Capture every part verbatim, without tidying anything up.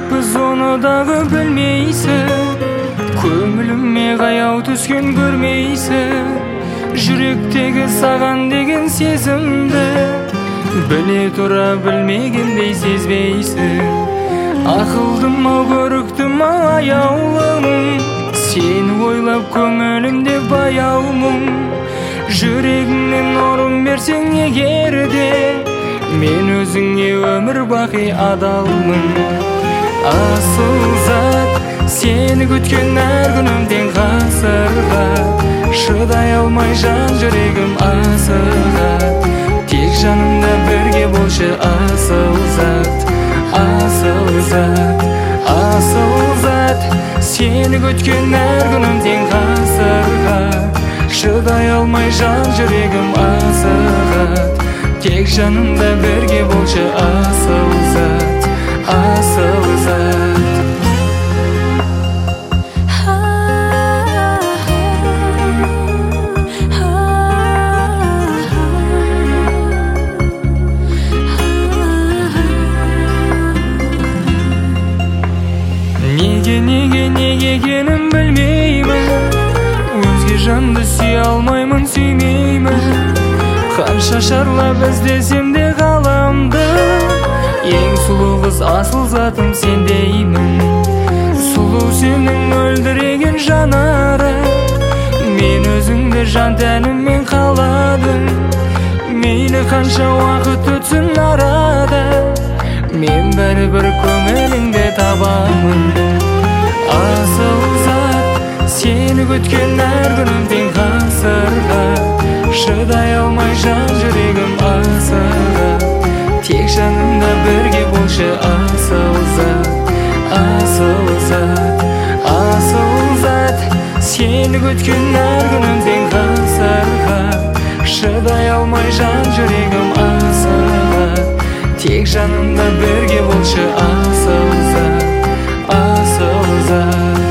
жүрекпіз, оны дағы білмейсің. Көңіліме қаяу түскен көрмейсің. Жүректегі саған деген сезімді біле тұра білмегендей сезбейсің. Ақылдым ау, көріктім ау, аяулым, сені ойлап көңілімде баяумын. Жүрегіңнен орын берсең егерде, мен өзіңе өмір бақи адалмын. Асыл зат, сені күткен әр күнім тең ғасырға, шыдай алмай жан жүрегім асыға. Тек жанымда бірге болшы асыл зат, асыл зат, асыл зат. Сені күткен әр күнім тең ғасырға, шыдай алмай жан жүрегім асыға. Тек жанымда бірге болшы асыл зат, асыл зат. Неге, неге, неге екенін білмеймін. Өзге жанды сүй алмаймын, сүймеймін. Қанша шарлап іздесем де ғаламды, ең сұлу қыз асыл затым сен деймін. Сұлу сенің мөлдіреген жанары, мен өзіңді жан тәніммен қаладым. Мейлі қанша уақыт өтсін арада, мен бәрібір көңіліңде табамын. Асыл зат, сені күткен әр күнім тең ғасырға, шыдай алмай жан жүрегім асыға. Тек жанымда бірге болшы асыл зат, асыл зат, асыл зат. Сені күткен әр күнім тең ғасырға, шыдай алмай жан жүрегім асыға. Тек жанымда бірге болшы асыл зат, асыл зат.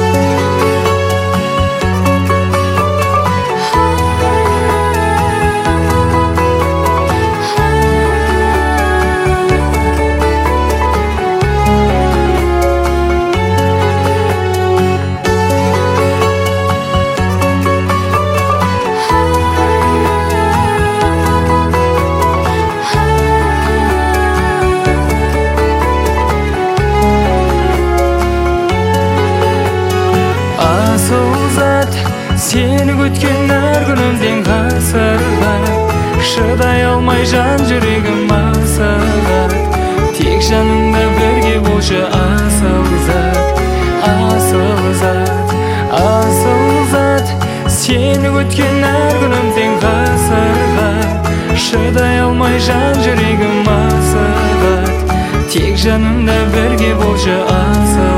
Сені күткен әр күнім тең ғасырға, шыдай алмай жан жүрегім асыға. Тек жанымда бірге болшы асыл зат, асыл зат, асыл зат. Сені күткен әр күнім тең ғасырға, шыдай алмай жан жүрегім асыға. Тек жанымда бірге болшы асыл